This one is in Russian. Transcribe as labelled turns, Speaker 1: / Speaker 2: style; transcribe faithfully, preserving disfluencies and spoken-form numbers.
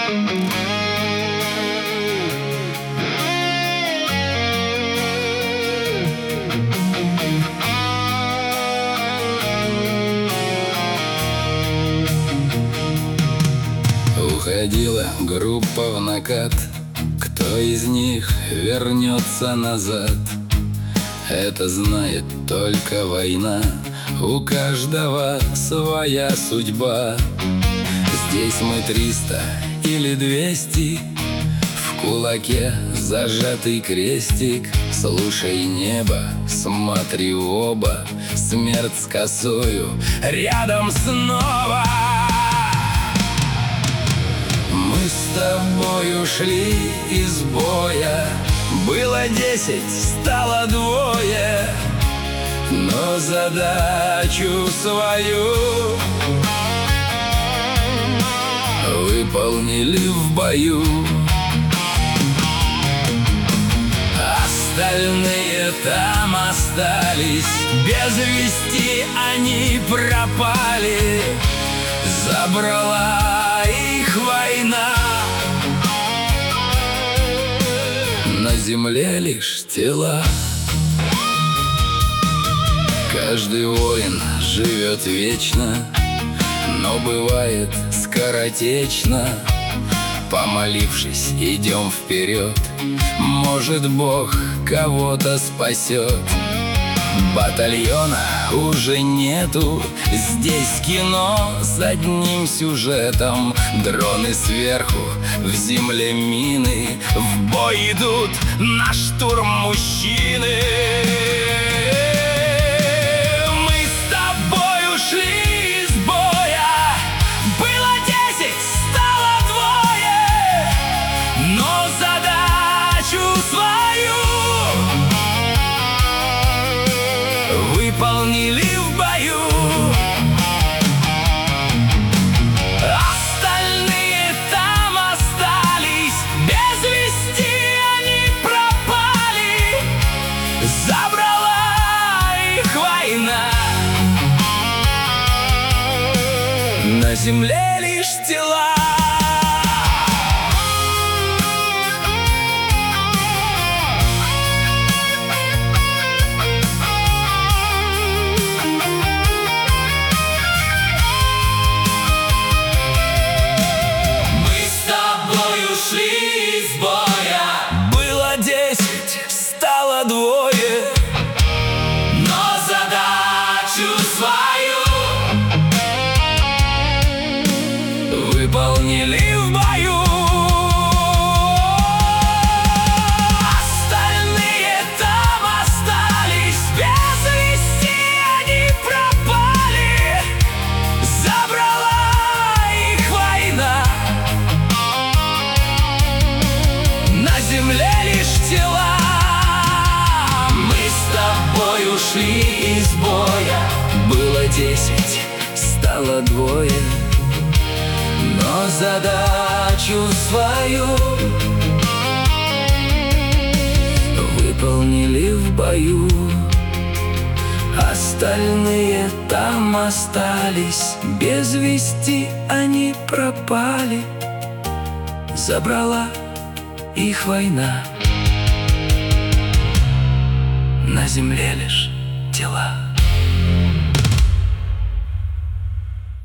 Speaker 1: Уходила группа в накат, кто из них вернется назад? Это знает только война, у каждого своя судьба. Здесь мы триста или двести, в кулаке зажатый крестик. Слушай небо, смотри в оба, смерть с косою рядом снова. Мы с тобой ушли из боя, было десять, стало двое, но задачу свою выполнили в бою. Остальные там остались, без вести они пропали. Забрала их война, на земле лишь тела. Каждый воин живет вечно, но бывает скоротечно. Помолившись, идем вперед, может, Бог кого-то спасет. Батальона уже нету, здесь кино с одним сюжетом. Дроны сверху, в земле мины, в бой идут на штурм мужчины. Мы с тобой ушли из боя, было десять, стало двое, но задачу свою выполнили в бою. Остальные там остались, без вести они пропали. Забрала их война, на земле лишь тела. Было десять, стало двое, но задачу свою выполнили в бою. Остальные там остались, без вести они пропали. Забрала их война, на земле лишь тела. Мы с тобой ушли из боя, было десять, стало двое, но задачу свою выполнили в бою. Остальные там остались, без вести они пропали. Забрала их война, на земле лишь тела.